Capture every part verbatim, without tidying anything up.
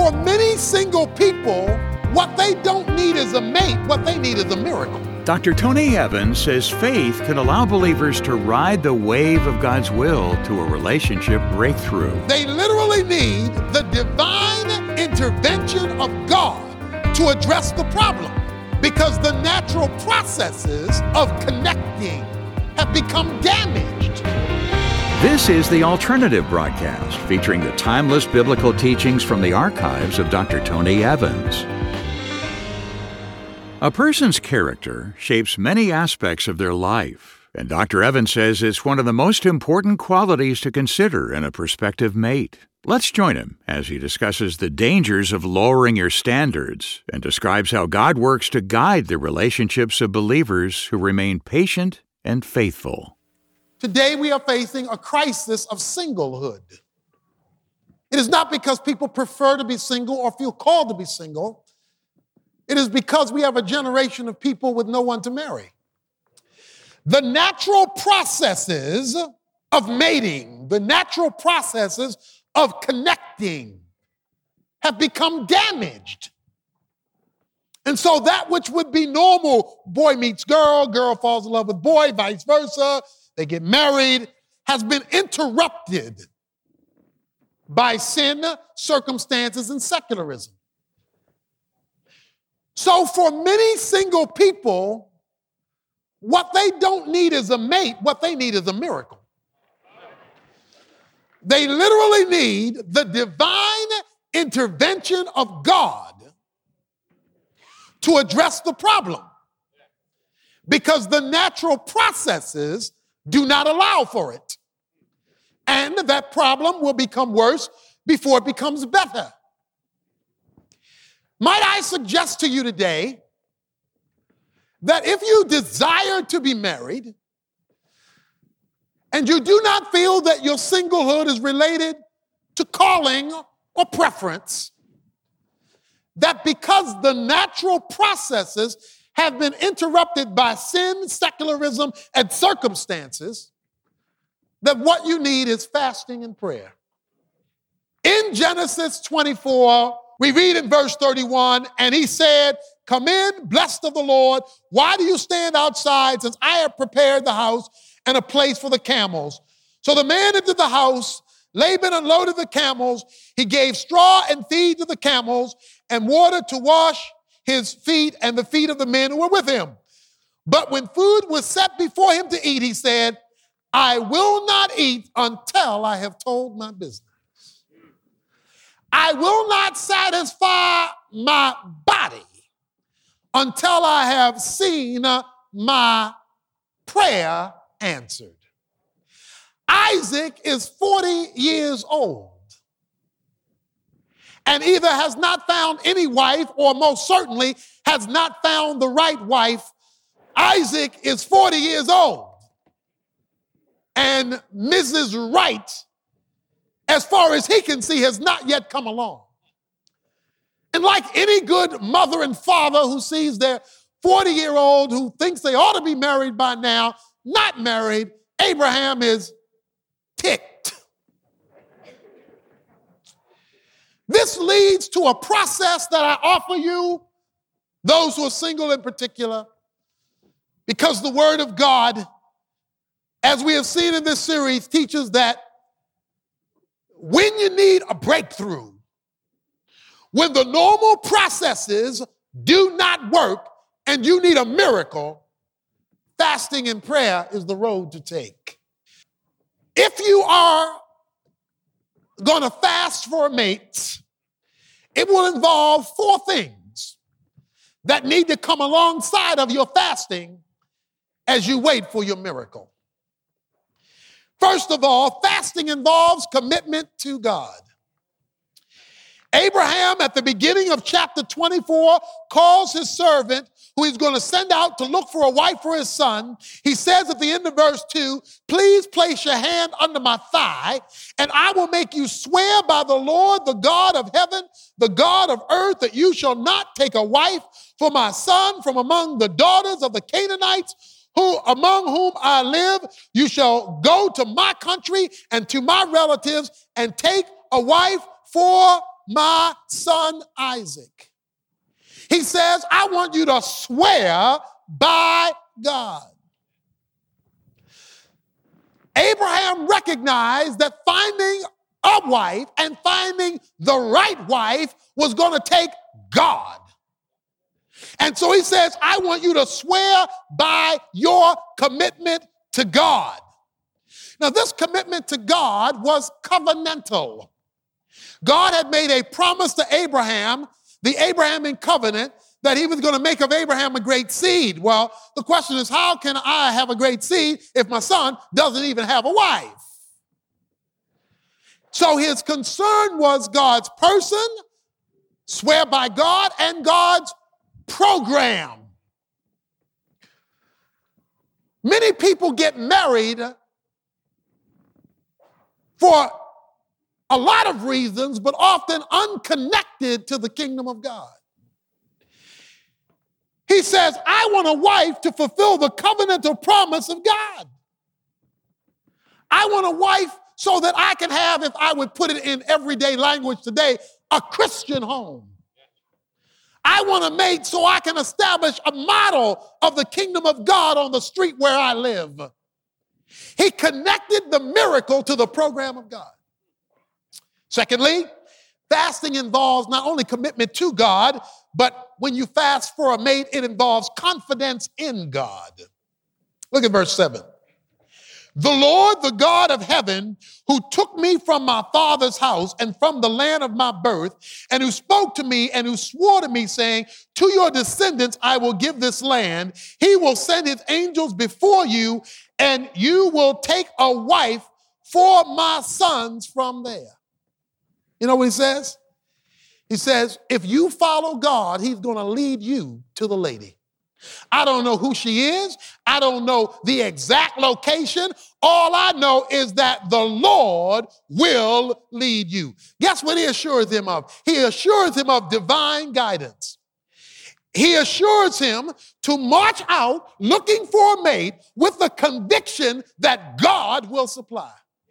for many single people, what they don't need is a mate, what they need is a miracle. Doctor Tony Evans says faith can allow believers to ride the wave of God's will to a relationship breakthrough. They literally need the divine intervention of God to address the problem, because the natural processes of connecting have become damaged. This is The Alternative Broadcast, featuring the timeless biblical teachings from the archives of Doctor Tony Evans. A person's character shapes many aspects of their life, and Doctor Evans says it's one of the most important qualities to consider in a prospective mate. Let's join him as he discusses the dangers of lowering your standards and describes how God works to guide the relationships of believers who remain patient and faithful. Today we are facing a crisis of singlehood. It is not because people prefer to be single or feel called to be single. It is because we have a generation of people with no one to marry. The natural processes of mating, the natural processes of connecting have become damaged. And so that which would be normal, boy meets girl, girl falls in love with boy, vice versa, they get married, has been interrupted by sin, circumstances, and secularism. So for many single people, what they don't need is a mate, what they need is a miracle. They literally need the divine intervention of God to address the problem, because the natural processes do not allow for it. And that problem will become worse before it becomes better. Might I suggest to you today that if you desire to be married and you do not feel that your singlehood is related to calling or preference, that because the natural processes have been interrupted by sin, secularism, and circumstances, that what you need is fasting and prayer. In Genesis twenty-four, we read in verse thirty-one, and he said, "Come in, blessed of the Lord. Why do you stand outside, since I have prepared the house and a place for the camels?" So the man entered the house. Laban unloaded the camels. He gave straw and feed to the camels and water to wash his feet and the feet of the men who were with him. But when food was set before him to eat, he said, "I will not eat until I have told my business. I will not satisfy my body until I have seen my prayer answered." Isaac is forty years old and either has not found any wife or most certainly has not found the right wife. Isaac is forty years old, and Missus Right, as far as he can see, has not yet come along. And like any good mother and father who sees their forty-year-old who thinks they ought to be married by now, not married, Abraham is ticked. This leads to a process that I offer you, those who are single in particular, because the Word of God, as we have seen in this series, teaches that when you need a breakthrough, when the normal processes do not work and you need a miracle, fasting and prayer is the road to take. If you are going to fast for a mate, it will involve four things that need to come alongside of your fasting as you wait for your miracle. First of all, fasting involves commitment to God. Abraham, at the beginning of chapter twenty-four, calls his servant who he's going to send out to look for a wife for his son. He says at the end of verse two, "Please place your hand under my thigh, and I will make you swear by the Lord, the God of heaven, the God of earth, that you shall not take a wife for my son from among the daughters of the Canaanites, who among whom I live. You shall go to my country and to my relatives and take a wife for my son Isaac. He says, I want you to swear by God. Abraham recognized that finding a wife and finding the right wife was going to take God. And so he says, I want you to swear by your commitment to God. Now, this commitment to God was covenantal. God had made a promise to Abraham, the Abrahamic covenant, that he was going to make of Abraham a great seed. Well, the question is, how can I have a great seed if my son doesn't even have a wife? So his concern was God's person, swear by God, and God's program. Many people get married for a lot of reasons, but often unconnected to the kingdom of God. He says, I want a wife to fulfill the covenantal promise of God. I want a wife so that I can have, if I would put it in everyday language today, a Christian home. I want a mate so I can establish a model of the kingdom of God on the street where I live. He connected the miracle to the program of God. Secondly, fasting involves not only commitment to God, but when you fast for a mate, it involves confidence in God. Look at verse seven. The Lord, the God of heaven, who took me from my father's house and from the land of my birth, and who spoke to me and who swore to me, saying, to your descendants I will give this land. He will send his angels before you, and you will take a wife for my sons from there. You know what he says? He says, if you follow God, he's going to lead you to the lady. I don't know who she is. I don't know the exact location. All I know is that the Lord will lead you. Guess what he assures him of? He assures him of divine guidance. He assures him to march out looking for a mate with the conviction that God will supply.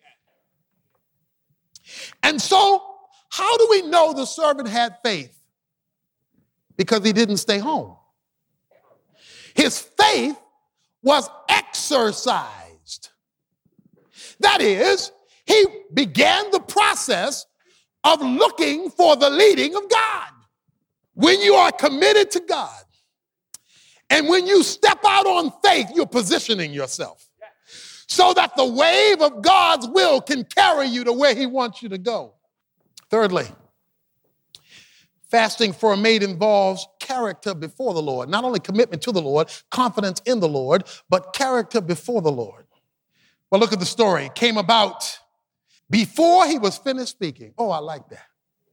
And so, how do we know the servant had faith? Because he didn't stay home. His faith was exercised. That is, he began the process of looking for the leading of God. When you are committed to God, and when you step out on faith, you're positioning yourself so that the wave of God's will can carry you to where he wants you to go. Thirdly, fasting for a mate involves character before the Lord. Not only commitment to the Lord, confidence in the Lord, but character before the Lord. Well, look at the story. It came about before he was finished speaking. Oh, I like that.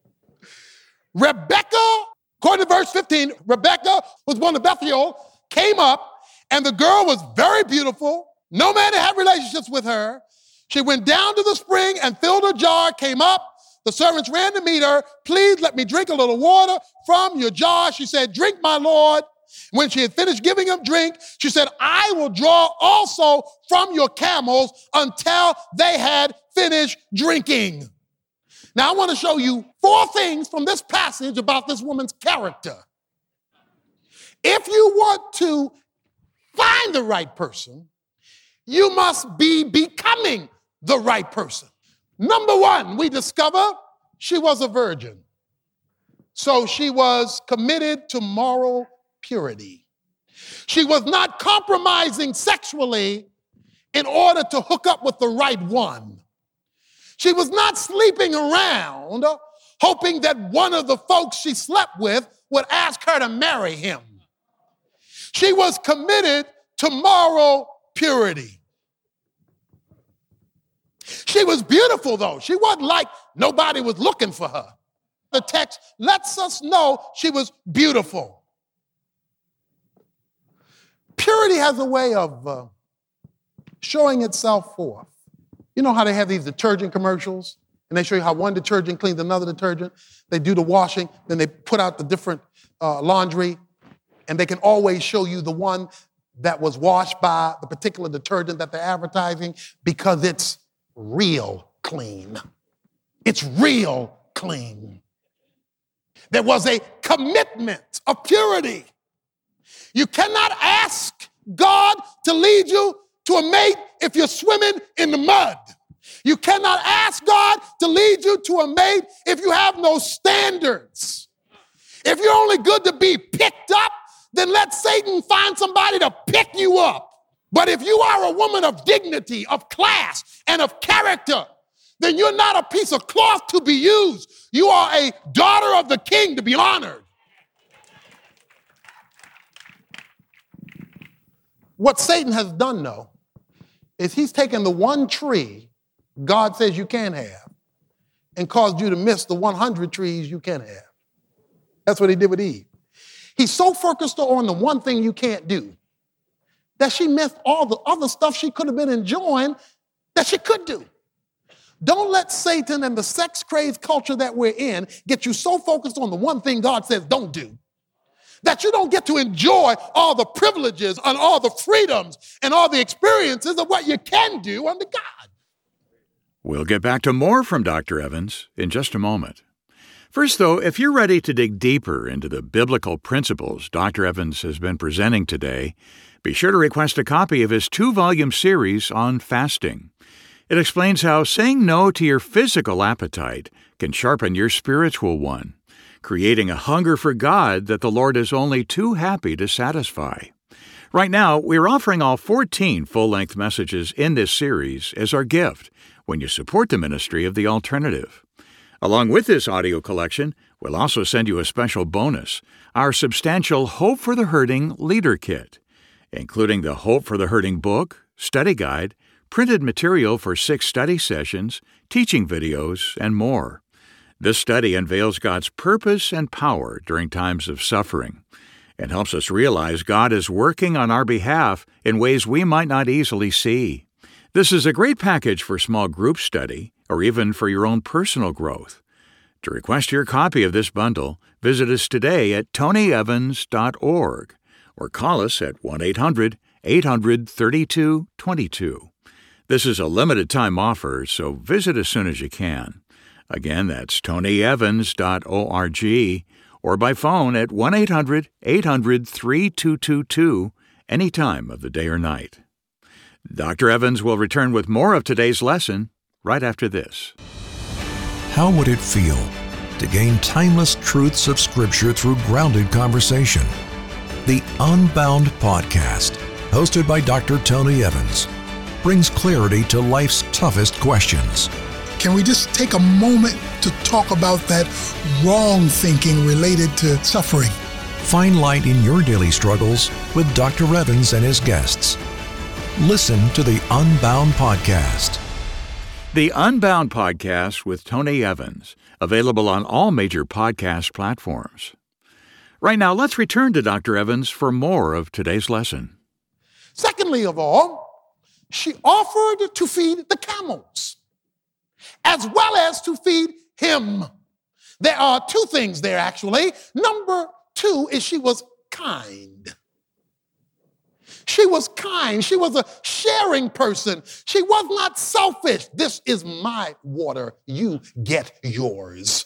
Rebecca, according to verse fifteen, Rebecca was one of Bethuel, came up, and the girl was very beautiful. No man had relationships with her. She went down to the spring and filled her jar, came up. The servants ran to meet her. Please let me drink a little water from your jar. She said, drink, my Lord. When she had finished giving him drink, she said, I will draw also from your camels until they had finished drinking. Now, I want to show you four things from this passage about this woman's character. If you want to find the right person, you must be becoming the right person. Number one, we discover she was a virgin. So she was committed to moral purity. She was not compromising sexually in order to hook up with the right one. She was not sleeping around hoping that one of the folks she slept with would ask her to marry him. She was committed to moral purity. She was beautiful, though. She wasn't like nobody was looking for her. The text lets us know she was beautiful. Purity has a way of uh, showing itself forth. You know how they have these detergent commercials, and they show you how one detergent cleans another detergent? They do the washing, then they put out the different uh, laundry, and they can always show you the one that was washed by the particular detergent that they're advertising because it's real clean. It's real clean. There was a commitment of purity. You cannot ask God to lead you to a mate if you're swimming in the mud. You cannot ask God to lead you to a mate if you have no standards. If you're only good to be picked up, then let Satan find somebody to pick you up. But if you are a woman of dignity, of class, and of character, then you're not a piece of cloth to be used. You are a daughter of the king to be honored. What Satan has done, though, is he's taken the one tree God says you can have and caused you to miss the one hundred trees you can have. That's what he did with Eve. He's so focused on the one thing you can't do that she missed all the other stuff she could have been enjoying that she could do. Don't let Satan and the sex-crazed culture that we're in get you so focused on the one thing God says don't do that you don't get to enjoy all the privileges and all the freedoms and all the experiences of what you can do under God. We'll get back to more from Doctor Evans in just a moment. First, though, if you're ready to dig deeper into the biblical principles Doctor Evans has been presenting today, be sure to request a copy of his two-volume series on fasting. It explains how saying no to your physical appetite can sharpen your spiritual one, creating a hunger for God that the Lord is only too happy to satisfy. Right now, we're offering all fourteen full-length messages in this series as our gift when you support the ministry of The Alternative. Along with this audio collection, we'll also send you a special bonus, our substantial Hope for the Hurting Leader Kit, including the Hope for the Hurting book, study guide, printed material for six study sessions, teaching videos, and more. This study unveils God's purpose and power during times of suffering and helps us realize God is working on our behalf in ways we might not easily see. This is a great package for small group study or even for your own personal growth. To request your copy of this bundle, visit us today at tony evans dot org or call us at one eight hundred eight hundred thirty-two twenty-two. This is a limited-time offer, so visit as soon as you can. Again, that's tony evans dot org or by phone at one eight hundred eight hundred thirty-two twenty-two any time of the day or night. Doctor Evans will return with more of today's lesson right after this. How would it feel to gain timeless truths of Scripture through grounded conversation? The Unbound Podcast, hosted by Doctor Tony Evans, brings clarity to life's toughest questions. Can we just take a moment to talk about that wrong thinking related to suffering? Find light in your daily struggles with Doctor Evans and his guests. Listen to the Unbound Podcast. The Unbound Podcast with Tony Evans, available on all major podcast platforms. Right now, let's return to Doctor Evans for more of today's lesson. Secondly of all, she offered to feed the camels, as well as to feed him. There are two things there, actually. Number two is she was kind. She was kind. She was a sharing person. She was not selfish. This is my water. You get yours.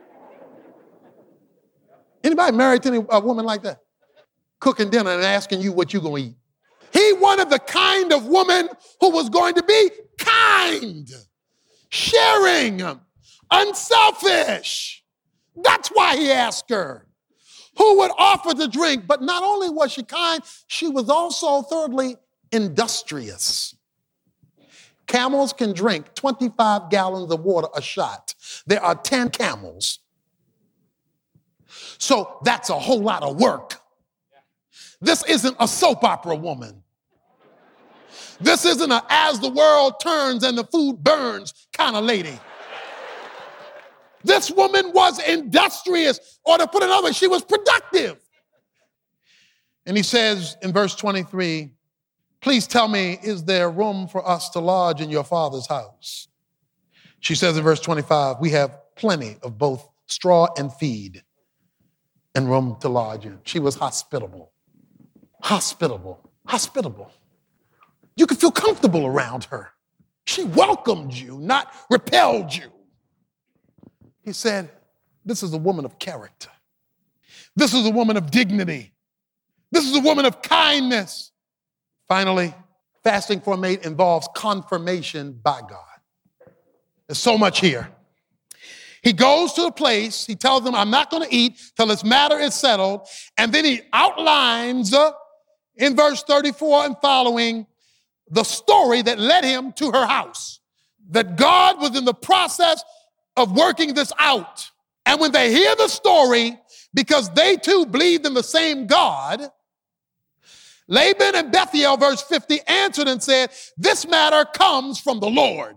Anybody married to any, a woman like that? Cooking dinner and asking you what you're going to eat. He wanted the kind of woman who was going to be kind, sharing, unselfish. That's why he asked her. Who would offer to drink? But not only was she kind, she was also, thirdly, industrious. Camels can drink twenty-five gallons of water a shot. There are ten camels. So that's a whole lot of work. This isn't a soap opera woman. This isn't a as the world turns and the food burns kind of lady. This woman was industrious, or to put it another way, she was productive. And he says in verse twenty-three, please tell me, is there room for us to lodge in your father's house? She says in verse twenty-five, we have plenty of both straw and feed and room to lodge in. She was hospitable, hospitable, hospitable. You could feel comfortable around her. She welcomed you, not repelled you. He said, This is a woman of character. This is a woman of dignity. This is a woman of kindness. Finally, fasting for a mate involves confirmation by God. There's so much here. He goes to a place, he tells them, I'm not going to eat till this matter is settled. And then he outlines uh, in verse thirty-four and following the story that led him to her house. That God was in the process of working this out. And when they hear the story, because they too believed in the same God, Laban and Bethuel, verse fifty, answered and said, this matter comes from the Lord.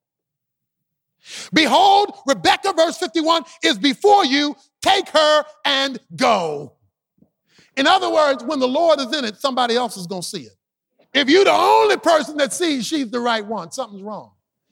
Behold, Rebekah, verse fifty-one, is before you. Take her and go. In other words, when the Lord is in it, somebody else is going to see it. If you're the only person that sees she's the right one, something's wrong.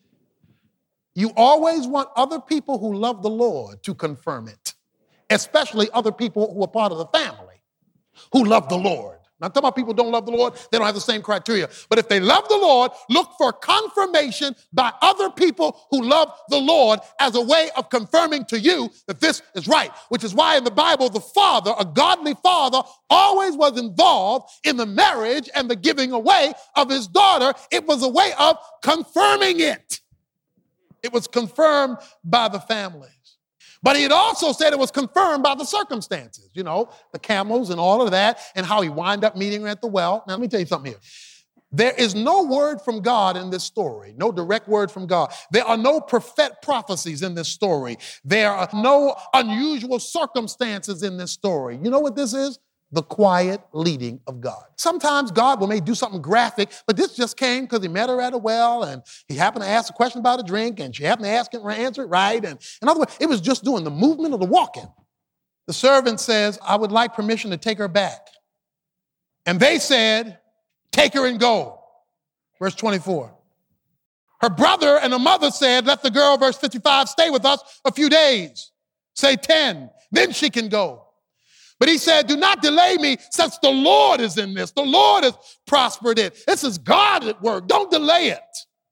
You always want other people who love the Lord to confirm it, especially other people who are part of the family who love the Lord. Now, I'm talking about people who don't love the Lord, they don't have the same criteria. But if they love the Lord, look for confirmation by other people who love the Lord as a way of confirming to you that this is right, which is why in the Bible, the father, a godly father, always was involved in the marriage and the giving away of his daughter. It was a way of confirming it. It was confirmed by the families. But he had also said it was confirmed by the circumstances, you know, the camels and all of that, and how he wound up meeting her at the well. Now, let me tell you something here. There is no word from God in this story, no direct word from God. There are no prophet prophecies in this story. There are no unusual circumstances in this story. You know what this is? The quiet leading of God. Sometimes God will may do something graphic, but this just came because he met her at a well and he happened to ask a question about a drink and she happened to ask it and answer it right. And in other words, it was just doing the movement of the walking. The servant says, I would like permission to take her back. And they said, take her and go. Verse twenty-four. Her brother and her mother said, let the girl, verse fifty-five, stay with us a few days. Say ten, then she can go. But he said, do not delay me since the Lord is in this. The Lord has prospered it. This is God at work. Don't delay it.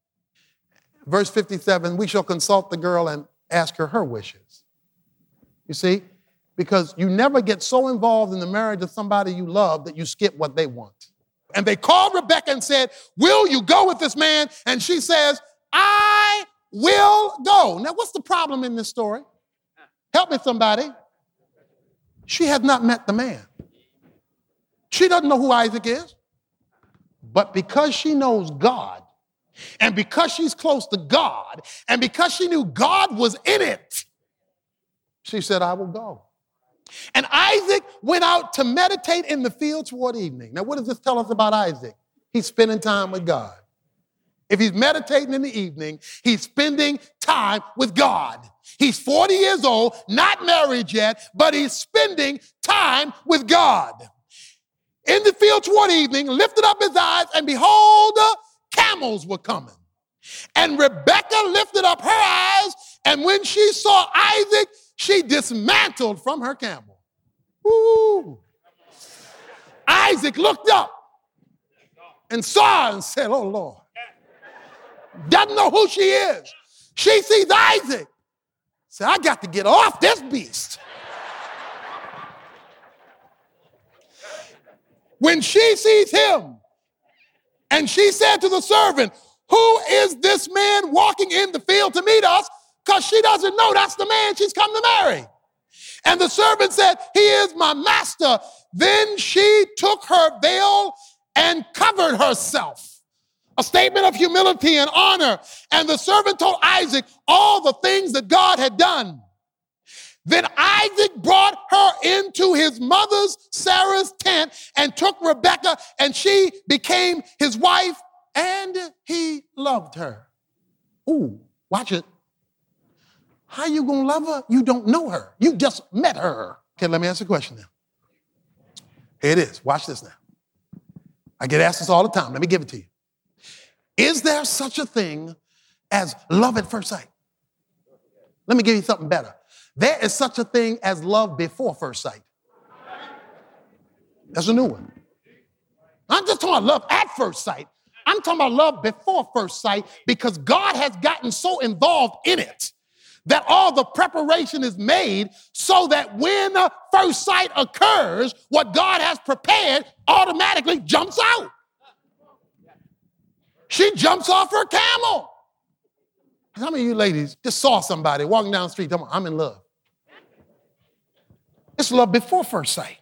Verse fifty-seven, we shall consult the girl and ask her her wishes. You see, because you never get so involved in the marriage of somebody you love that you skip what they want. And they called Rebekah and said, will you go with this man? And she says, I will go. Now, what's the problem in this story? Help me, somebody. She has not met the man. She doesn't know who Isaac is. But because she knows God, and because she's close to God, and because she knew God was in it, she said, I will go. And Isaac went out to meditate in the field toward evening. Now, what does this tell us about Isaac? He's spending time with God. If he's meditating in the evening, he's spending time with God. He's forty years old, not married yet, but he's spending time with God. In the field toward evening, lifted up his eyes, and behold, camels were coming. And Rebekah lifted up her eyes, and when she saw Isaac, she dismantled from her camel. Woo. Isaac looked up and saw and said, oh, Lord. Doesn't know who she is. She sees Isaac. Said, I got to get off this beast. When she sees him, and she said to the servant, who is this man walking in the field to meet us? Because she doesn't know that's the man she's come to marry. And the servant said, he is my master. Then she took her veil and covered herself. A statement of humility and honor. And the servant told Isaac all the things that God had done. Then Isaac brought her into his mother's Sarah's tent and took Rebekah, and she became his wife, and he loved her. Ooh, watch it. How you gonna love her? You don't know her. You just met her. Okay, let me ask you a question now. Here it is. Watch this now. I get asked this all the time. Let me give it to you. Is there such a thing as love at first sight? Let me give you something better. There is such a thing as love before first sight. That's a new one. I'm just talking about love at first sight. I'm talking about love before first sight because God has gotten so involved in it that all the preparation is made so that when uh, first sight occurs, what God has prepared automatically jumps out. She jumps off her camel. How many of you ladies just saw somebody walking down the street, telling me, I'm in love? It's love before first sight.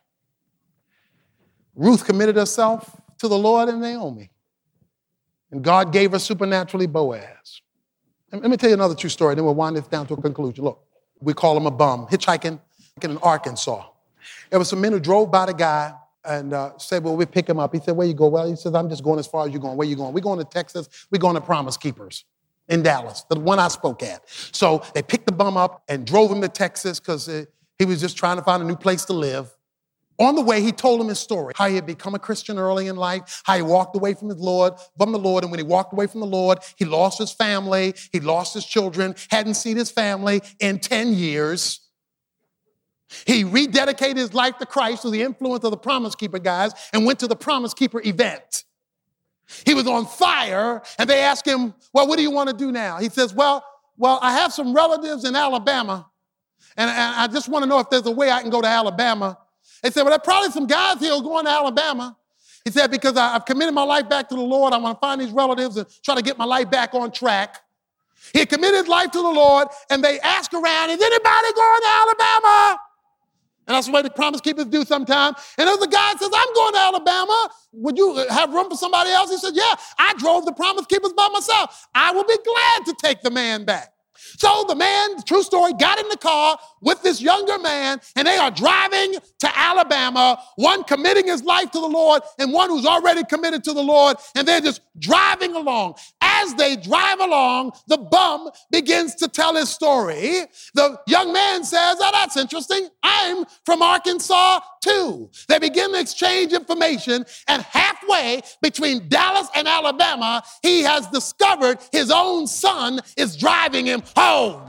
Ruth committed herself to the Lord and Naomi. And God gave her supernaturally Boaz. Let me tell you another true story, then we'll wind this down to a conclusion. Look, we call him a bum, hitchhiking in Arkansas. There were some men who drove by the guy and uh, said, well, we pick him up. He said, where you go? Well, he says, I'm just going as far as you're going. Where you going? We're going to Texas. We're going to Promise Keepers in Dallas, the one I spoke at. So they picked the bum up and drove him to Texas because uh, he was just trying to find a new place to live. On the way, he told him his story, how he had become a Christian early in life, how he walked away from his Lord, from the Lord, and when he walked away from the Lord, he lost his family, he lost his children, hadn't seen his family in ten years. He rededicated his life to Christ through the influence of the Promise Keeper guys and went to the Promise Keeper event. He was on fire, and they asked him, well, what do you want to do now? He says, well, well, I have some relatives in Alabama, and, and I just want to know if there's a way I can go to Alabama. They said, well, there are probably some guys here who are going to Alabama. He said, because I, I've committed my life back to the Lord. I want to find these relatives and try to get my life back on track. He had committed his life to the Lord, and they asked around, is anybody going to Alabama? And that's the way the Promise Keepers do sometimes. And there's a guy that says, I'm going to Alabama. Would you have room for somebody else? He said, yeah, I drove the Promise Keepers by myself. I will be glad to take the man back. So the man, true story, got in the car with this younger man, and they are driving to Alabama, one committing his life to the Lord and one who's already committed to the Lord, and they're just driving along. As they drive along, the bum begins to tell his story. The young man says, oh, that's interesting. I'm from Arkansas, too. They begin to exchange information, and halfway between Dallas and Alabama, he has discovered his own son is driving him home.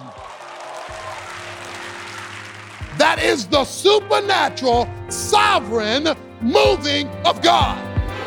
That is the supernatural, sovereign moving of God.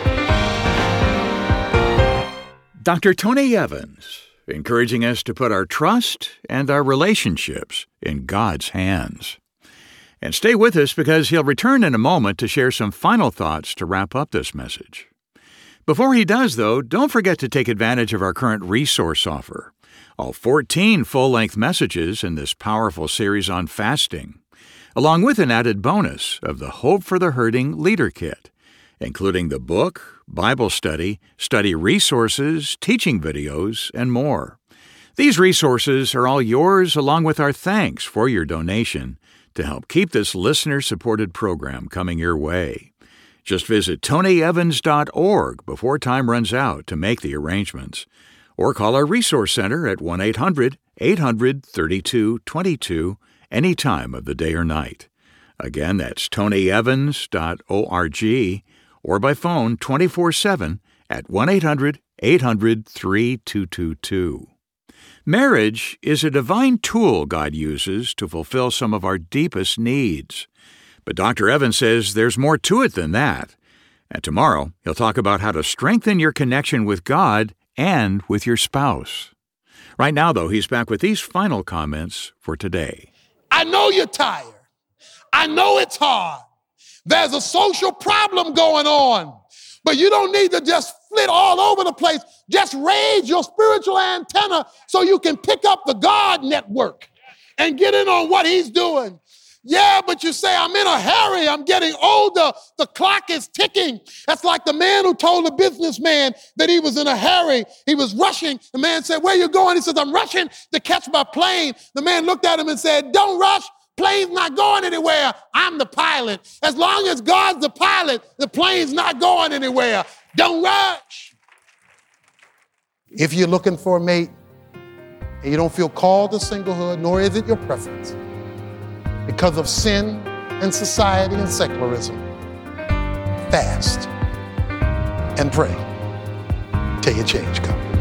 Doctor Tony Evans, encouraging us to put our trust and our relationships in God's hands. And stay with us because he'll return in a moment to share some final thoughts to wrap up this message. Before he does, though, don't forget to take advantage of our current resource offer. All fourteen full-length messages in this powerful series on fasting, along with an added bonus of the Hope for the Hurting Leader Kit, including the book, Bible study, study resources, teaching videos, and more. These resources are all yours along with our thanks for your donation to help keep this listener-supported program coming your way. Just visit tony evans dot org before time runs out to make the arrangements, or call our Resource Center at one eight hundred eight hundred thirty-two twenty-two any time of the day or night. Again, that's tony evans dot org, or by phone twenty-four seven at one eight hundred eight hundred thirty-two twenty-two. Marriage is a divine tool God uses to fulfill some of our deepest needs. But Doctor Evans says there's more to it than that. And tomorrow, he'll talk about how to strengthen your connection with God and with your spouse. Right now, though, he's back with these final comments for today. I know you're tired. I know it's hard. There's a social problem going on, but you don't need to just flit all over the place. Just raise your spiritual antenna so you can pick up the God network and get in on what he's doing. Yeah, but you say, I'm in a hurry. I'm getting older. The clock is ticking. That's like the man who told the businessman that he was in a hurry. He was rushing. The man said, where are you going? He says, I'm rushing to catch my plane. The man looked at him and said, don't rush. Plane's not going anywhere. I'm the pilot. As long as God's the pilot, the plane's not going anywhere. Don't rush. If you're looking for a mate and you don't feel called to singlehood, nor is it your preference, because of sin and society and secularism, fast and pray till your change comes.